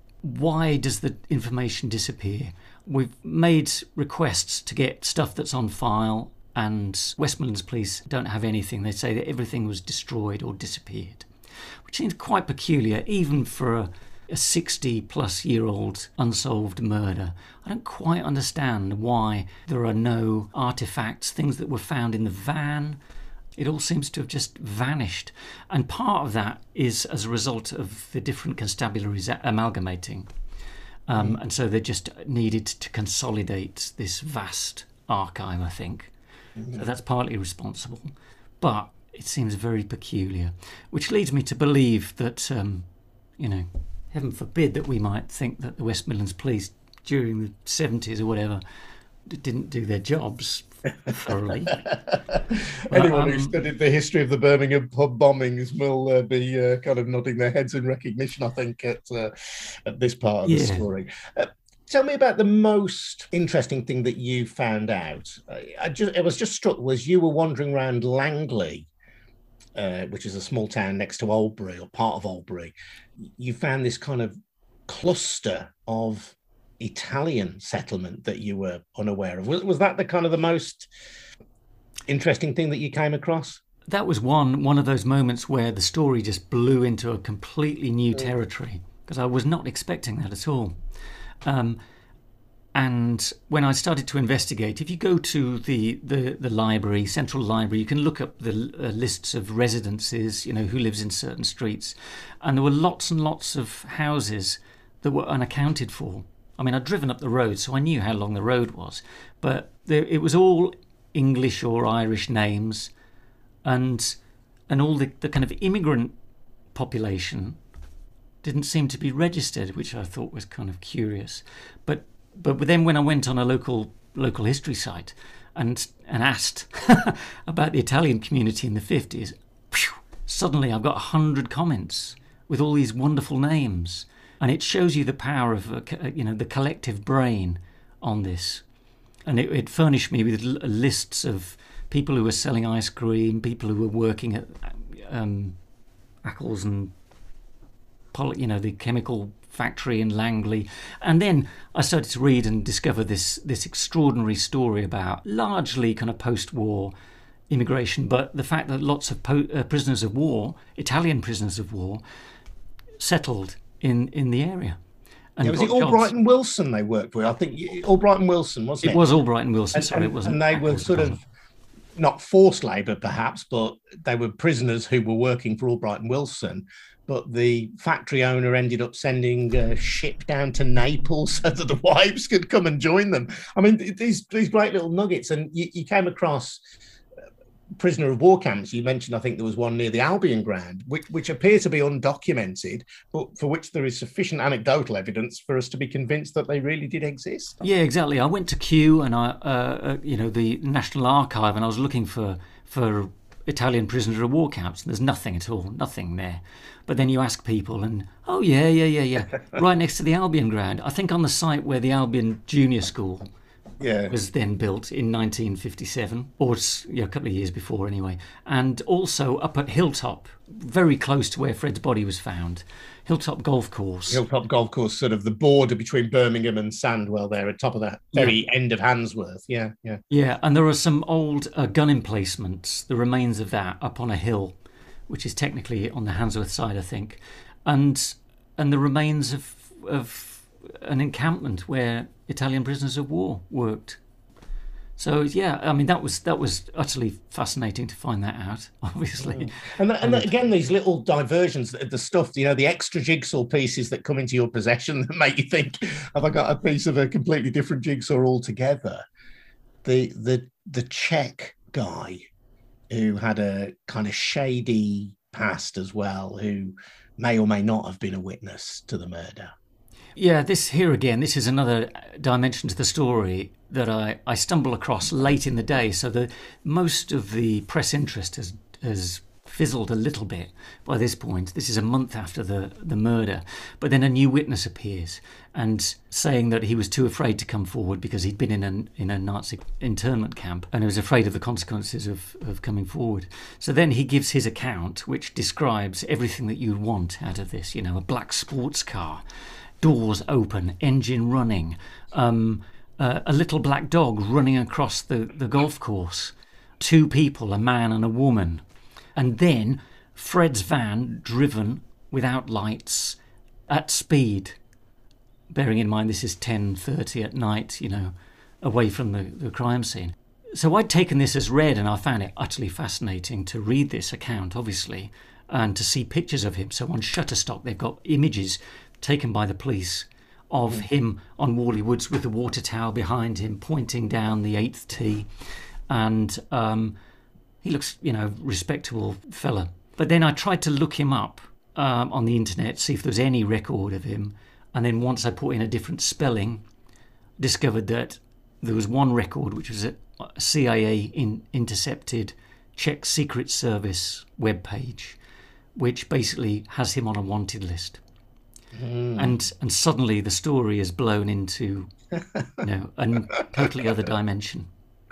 why does the information disappear? We've made requests to get stuff that's on file, and West Midlands Police don't have anything. They say that everything was destroyed or disappeared, which seems quite peculiar, even for a, a sixty plus year old unsolved murder. I don't quite understand why there are no artefacts, things that were found in the van. It all seems to have just vanished. And part of that is as a result of the different constabularies amalgamating. Um, mm. And so they just needed to consolidate this vast archive, I think. Mm-hmm. So that's partly responsible. But it seems very peculiar, which leads me to believe that, um, you know, heaven forbid that we might think that the West Midlands Police during the seventies or whatever didn't do their jobs thoroughly. Anyone um, who studied the history of the Birmingham pub bombings will uh, be uh, kind of nodding their heads in recognition, I think, at, uh, at this part of yeah. the story. Uh, tell me about the most interesting thing that you found out. I, just, I was just struck was you were wandering around Langley, uh, which is a small town next to Oldbury, or part of Oldbury. You found this kind of cluster of Italian settlement that you were unaware of. Was, was that the kind of the most interesting thing that you came across? That was one one of those moments where the story just blew into a completely new territory, because I was not expecting that at all. Um, and when I started to investigate, if you go to the, the, the library, Central Library, you can look up the uh, lists of residences, you know, who lives in certain streets. And there were lots and lots of houses that were unaccounted for. I mean, I'd driven up the road, so I knew how long the road was. But there, it was all English or Irish names, and and all the, the kind of immigrant population didn't seem to be registered, which I thought was kind of curious. But but then when I went on a local local history site and and asked about the Italian community in the fifties, whew, suddenly I've got a hundred comments with all these wonderful names. And it shows you the power of, uh, you know, the collective brain on this. And it, it furnished me with l- lists of people who were selling ice cream, people who were working at um, Ackles and, poly, you know, the chemical factory in Langley. And then I started to read and discover this this extraordinary story about largely kind of post-war immigration, but the fact that lots of po- uh, prisoners of war, Italian prisoners of war, settled in, in the area. And yeah, was it got jobs. Albright and Wilson they worked with? I think Albright and Wilson, wasn't it? It was Albright and Wilson, And, sorry, and, it wasn't. and they were sort of not forced labour, perhaps, but they were prisoners who were working for Albright and Wilson. But the factory owner ended up sending a ship down to Naples so that the wives could come and join them. I mean, these these great little nuggets. And you, you came across prisoner of war camps. You mentioned, I think there was one near the Albion ground, which, which appear to be undocumented, but for which there is sufficient anecdotal evidence for us to be convinced that they really did exist. Yeah, exactly. I went to Kew and I, uh, you know, the National Archive, and I was looking for for Italian prisoner of war camps, and there's nothing at all, nothing there. But then you ask people, and oh yeah, yeah, yeah, yeah, right next to the Albion ground. I think on the site where the Albion Junior School yeah. was then built in nineteen fifty-seven, or yeah, a couple of years before anyway. And also up at Hilltop, very close to where Fred's body was found, Hilltop Golf Course. Hilltop Golf Course, sort of the border between Birmingham and Sandwell there, at top of the very yeah. end of Handsworth. Yeah, yeah. Yeah, and there are some old uh, gun emplacements, the remains of that, up on a hill, which is technically on the Handsworth side, I think. And and the remains of of an encampment where Italian prisoners of war worked. So yeah, I mean that was that was utterly fascinating to find that out. Obviously, mm. and that, and that, again, these little diversions, the stuff, you know, the extra jigsaw pieces that come into your possession that make you think, have I got a piece of a completely different jigsaw altogether? The the the Czech guy who had a kind of shady past as well, who may or may not have been a witness to the murder. Yeah, this here again, this is another dimension to the story that I, I stumble across late in the day. So the most of the press interest has has fizzled a little bit by this point. This is a month after the, the murder. But then a new witness appears and saying that he was too afraid to come forward because he'd been in a, in a Nazi internment camp and he was afraid of the consequences of, of coming forward. So then he gives his account, which describes everything that you want out of this. You know, a black sports car, doors open, engine running, um, uh, a little black dog running across the, the golf course, two people, a man and a woman, and then Fred's van driven without lights at speed, bearing in mind this is ten thirty at night, you know, away from the, the crime scene. So I'd taken this as read, and I found it utterly fascinating to read this account, obviously, and to see pictures of him. So on Shutterstock, they've got images taken by the police of mm. him on Worley Woods with the water tower behind him, pointing down the eighth tee, and um, he looks, you know, respectable fella. But then I tried to look him up um, on the internet, see if there was any record of him, and then once I put in a different spelling, discovered that there was one record, which was a C I A in, intercepted Czech Secret Service webpage, which basically has him on a wanted list. Mm. And and suddenly the story is blown into, you know, a totally other dimension.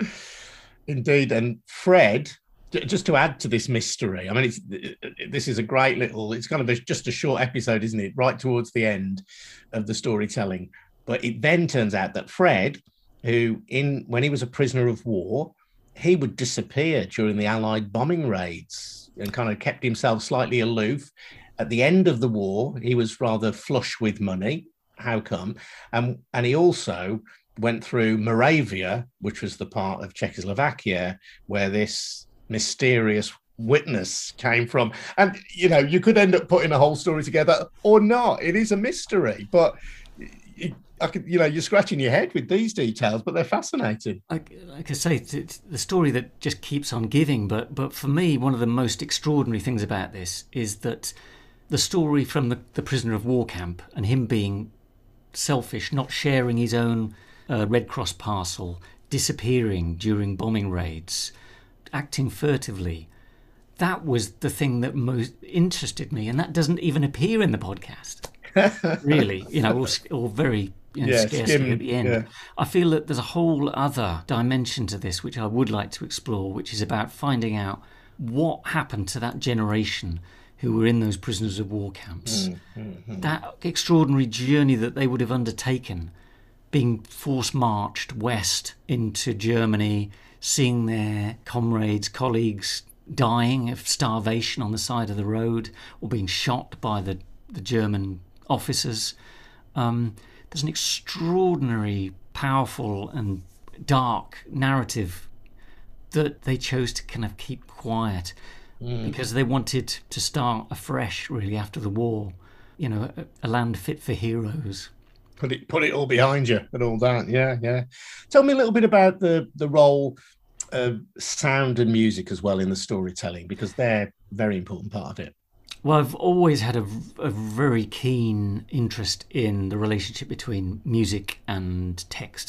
Indeed. And Fred, just to add to this mystery, I mean, it's, this is a great little, it's kind of a, just a short episode, isn't it? Right towards the end of the storytelling. But it then turns out that Fred, who in when he was a prisoner of war, he would disappear during the Allied bombing raids and kind of kept himself slightly aloof. At the end of the war, he was rather flush with money. How come? Um, and he also went through Moravia, which was the part of Czechoslovakia where this mysterious witness came from. And, you know, you could end up putting a whole story together or not. It is a mystery, but it, I could, you know, you're scratching your head with these details, but they're fascinating. Like, like I say, it's, it's the story that just keeps on giving. But, but for me, one of the most extraordinary things about this is that the story from the, the prisoner of war camp and him being selfish, not sharing his own uh, Red Cross parcel, disappearing during bombing raids, acting furtively, that was the thing that most interested me, and that doesn't even appear in the podcast, really, you know, or, or very you know, yeah, scarcely skim, at the end. Yeah. I feel that there's a whole other dimension to this which I would like to explore, which is about finding out what happened to that generation who were in those prisoners of war camps. Mm, mm, mm. That extraordinary journey that they would have undertaken, being force-marched west into Germany, seeing their comrades, colleagues dying of starvation on the side of the road or being shot by the, the German officers. Um, there's an extraordinary, powerful and dark narrative that they chose to kind of keep quiet mm. because they wanted to start afresh, really, after the war. You know, a, a land fit for heroes. Put it, put it all behind you and all that. Yeah, yeah. Tell me a little bit about the the role of sound and music as well in the storytelling, because they're a very important part of it. Well, I've always had a, a very keen interest in the relationship between music and text.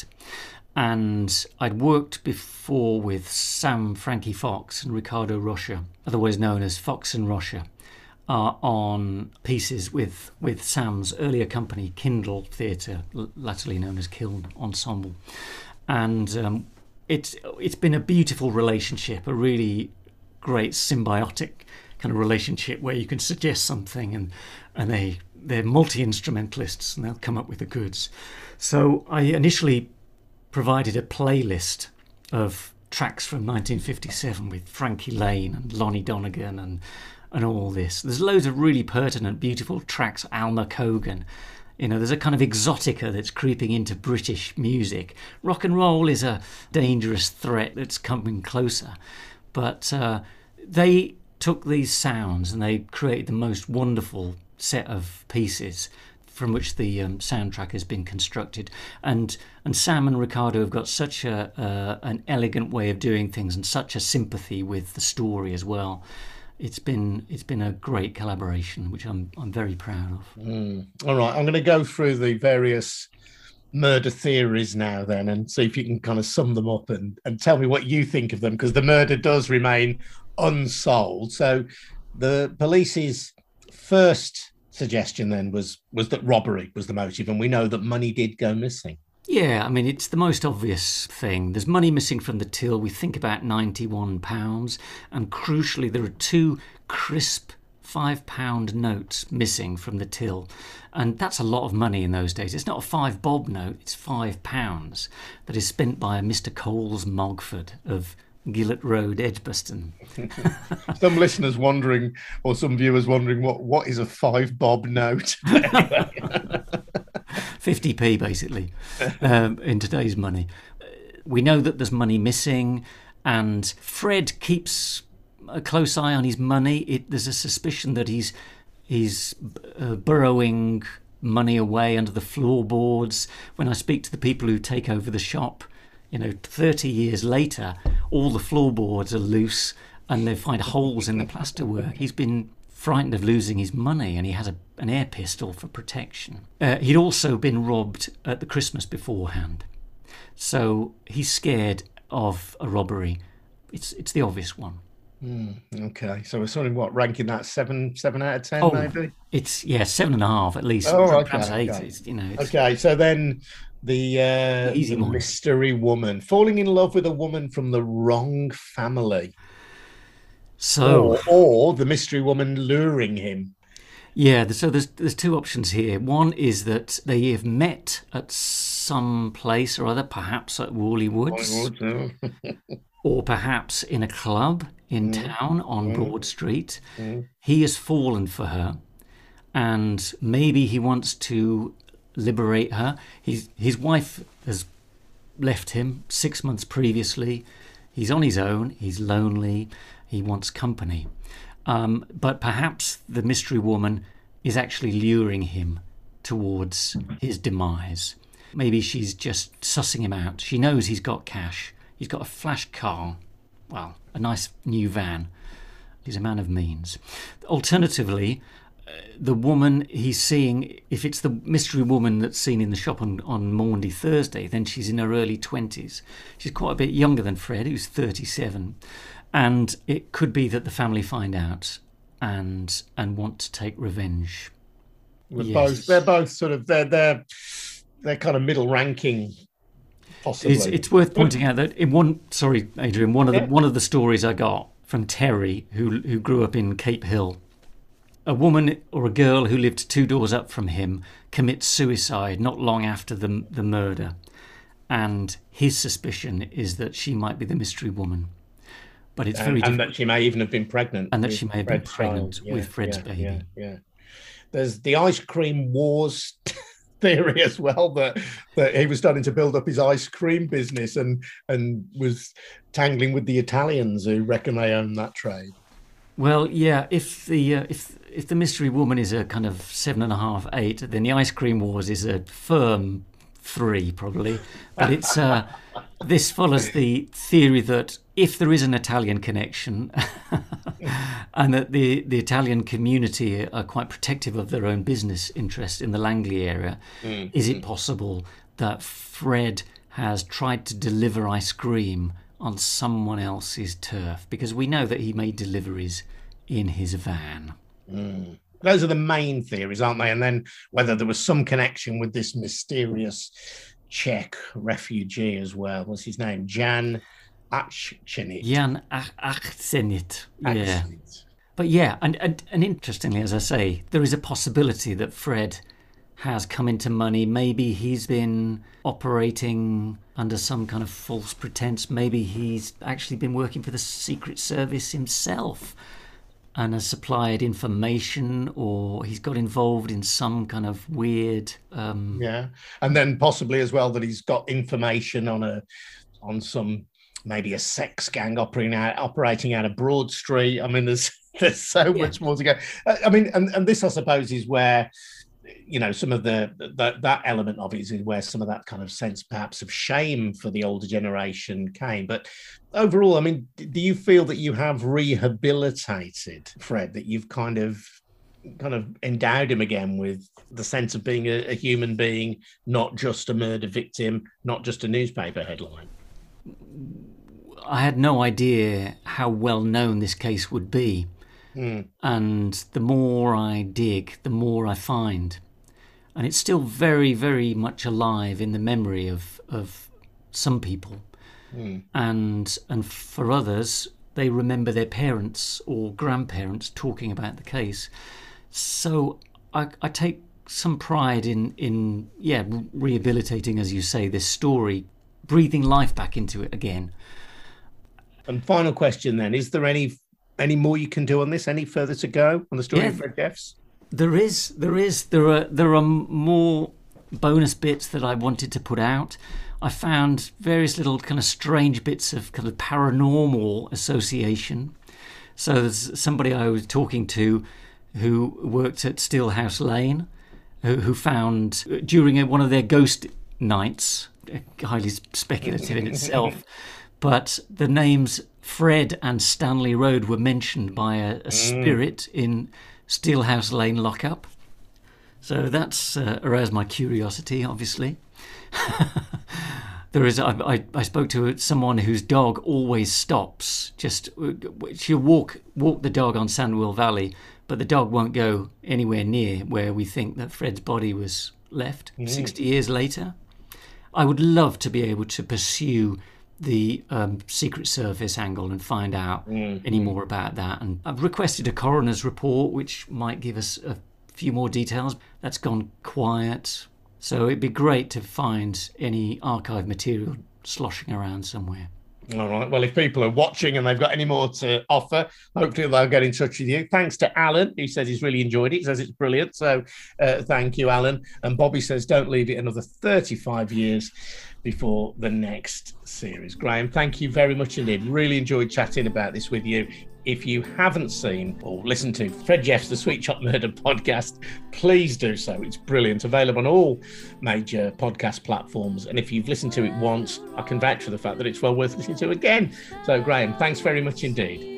And I'd worked before with Sam Frankie Fox and Ricardo Rocha, otherwise known as Fox and Rocha, uh, on pieces with, with Sam's earlier company, Kindle Theatre, latterly known as Kiln Ensemble. And um, it's it's been a beautiful relationship, a really great symbiotic kind of relationship where you can suggest something and and they they're multi-instrumentalists and they'll come up with the goods. So I initially provided a playlist of tracks from nineteen fifty-seven with Frankie Lane and Lonnie Donegan and and all this. There's loads of really pertinent, beautiful tracks. Alma Cogan. You know, there's a kind of exotica that's creeping into British music. Rock and roll is a dangerous threat that's coming closer. But uh, they took these sounds and they created the most wonderful set of pieces from which the um, soundtrack has been constructed. And and Sam and Ricardo have got such a uh, an elegant way of doing things and such a sympathy with the story as well. It's been it's been a great collaboration, which I'm I'm very proud of. Mm. All right, I'm going to go through the various murder theories now then and see if you can kind of sum them up and, and tell me what you think of them, because the murder does remain unsolved. So the police's first suggestion then was was that robbery was the motive, and we know that money did go missing. Yeah, I mean, it's the most obvious thing. There's money missing from the till. We think about ninety-one pounds, and crucially there are two crisp five pound notes missing from the till, and that's a lot of money in those days. It's not a five bob note, it's five pounds that is spent by a Mister Coles Mogford of Gillett Road, Edgbaston. Some listeners wondering, or some viewers wondering, what what is a five bob note? fifty p basically, um, in today's money. We know that there's money missing, and Fred keeps a close eye on his money. It, there's a suspicion that he's he's uh, burrowing money away under the floorboards. When I speak to the people who take over the shop, you know, thirty years later, all the floorboards are loose and they find holes in the plasterwork. He's been frightened of losing his money, and he has a, an air pistol for protection. Uh, he'd also been robbed at the Christmas beforehand, so he's scared of a robbery. It's it's the obvious one. Mm, okay, so we're sort of what ranking that seven seven out of ten, oh, maybe. It's yeah, seven and a half at least. Oh, okay, perhaps eight. Okay. It's, you know. It's, okay, so then the, uh, easy the one. mystery woman falling in love with a woman from the wrong family. So, or, or the mystery woman luring him. Yeah, so there's there's two options here. One is that they have met at some place or other, perhaps at Worley Woods, or perhaps in a club in mm. town on mm. Broad Street. Mm. He has fallen for her, and maybe he wants to liberate her. His his wife has left him six months previously. He's on his own. He's lonely. He wants company. Um, but perhaps the mystery woman is actually luring him towards his demise. Maybe she's just sussing him out. She knows he's got cash. He's got a flash car. Well, a nice new van. He's a man of means. Alternatively, uh, the woman he's seeing, if it's the mystery woman that's seen in the shop on, on Maundy Thursday, then she's in her early twenties. She's quite a bit younger than Fred, who's thirty-seven. And it could be that the family find out and and want to take revenge. We're yes. both they're both sort of they're they're they're kind of middle ranking. Possibly. It's, it's worth pointing out that in one sorry, Adrian, one of the yeah. one of the stories I got from Terry, who who grew up in Cape Hill, a woman or a girl who lived two doors up from him commits suicide not long after the the murder, and his suspicion is that she might be the mystery woman. But it's very and, and that she may even have been pregnant, and that she may have been Fred's pregnant yeah, with Fred's yeah, baby. Yeah, yeah. There's the ice cream wars theory as well, that that he was starting to build up his ice cream business and and was tangling with the Italians who reckon they own that trade. Well, yeah, if the uh, if if the mystery woman is a kind of seven and a half, eight, then the ice cream wars is a firm three, probably. But it's uh, this follows the theory that if there is an Italian connection, and that the the Italian community are quite protective of their own business interests in the Langley area, mm. is it possible that Fred has tried to deliver ice cream on someone else's turf? Because we know that he made deliveries in his van. Mm. Those are the main theories, aren't they? And then whether there was some connection with this mysterious Czech refugee as well. What's his name? Jan Achsenit. Jan Achsenit. Yeah. But yeah, and, and, and interestingly, as I say, there is a possibility that Fred has come into money. Maybe he's been operating under some kind of false pretense. Maybe he's actually been working for the Secret Service himself and has supplied information, or he's got involved in some kind of weird... Um... Yeah, and then possibly as well that he's got information on a on some, maybe a sex gang operating out, operating out of Broad Street. I mean, there's there's so yeah. much more to go. I mean, and, and this, I suppose, is where... you know, some of the that that element of it is where some of that kind of sense perhaps of shame for the older generation came. But overall, I mean, do you feel that you have rehabilitated Fred, that you've kind of kind of endowed him again with the sense of being a, a human being, not just a murder victim, not just a newspaper headline? I had no idea how well known this case would be. Mm. And the more I dig, the more I find. And it's still very, very much alive in the memory of, of some people. Mm. And and for others, they remember their parents or grandparents talking about the case. So I, I take some pride in, in, yeah, rehabilitating, as you say, this story, breathing life back into it again. And final question then, is there any... any more you can do on this? Any further to go on the story yeah, of Fred Jeffs? There is, there is, there are, there are more bonus bits that I wanted to put out. I found various little kind of strange bits of kind of paranormal association. So there's somebody I was talking to who worked at Stillhouse Lane, who, who found during a, one of their ghost nights, highly speculative in itself, but the names Fred and Stanley Road were mentioned by a, a spirit in Stillhouse Lane lockup. So that's uh, aroused my curiosity, obviously. There is, I, I, I spoke to someone whose dog always stops. Just she'll walk walk the dog on Sandwell Valley, but the dog won't go anywhere near where we think that Fred's body was left mm. sixty years later. I would love to be able to pursue the um, Secret Service angle and find out mm. any more about that. And I've requested a coroner's report, which might give us a few more details. That's gone quiet. So it'd be great to find any archive material sloshing around somewhere. All right. Well, if people are watching and they've got any more to offer, hopefully they'll get in touch with you. Thanks to Alan, who says he's really enjoyed it. He says it's brilliant. So uh, thank you, Alan. And Bobby says don't leave it another thirty-five years before the next series. Graham, thank you very much indeed. Really enjoyed chatting about this with you. If you haven't seen or listened to Fred Jeffs' The Sweet Shop Murder podcast, please do so. It's brilliant. Available on all major podcast platforms. And if you've listened to it once, I can vouch for the fact that it's well worth listening to again. So, Graham, thanks very much indeed.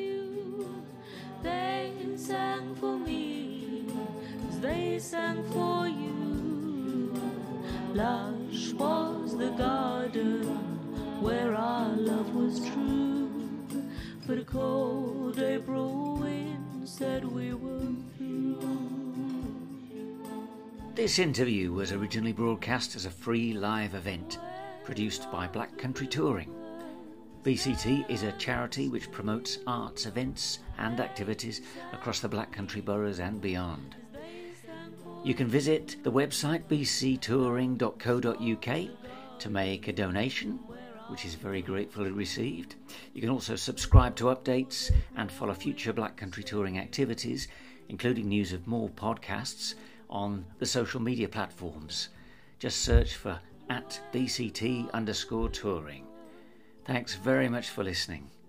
They sang for me, they sang for you. Lush was the garden where our love was true. But a cold April wind said we were through. This interview was originally broadcast as a free live event produced by Black Country Touring. B C T is a charity which promotes arts, events and activities across the Black Country boroughs and beyond. You can visit the website b c touring dot co dot u k to make a donation, which is very gratefully received. You can also subscribe to updates and follow future Black Country Touring activities including news of more podcasts on the social media platforms. Just search for at B C T underscore touring. Thanks very much for listening.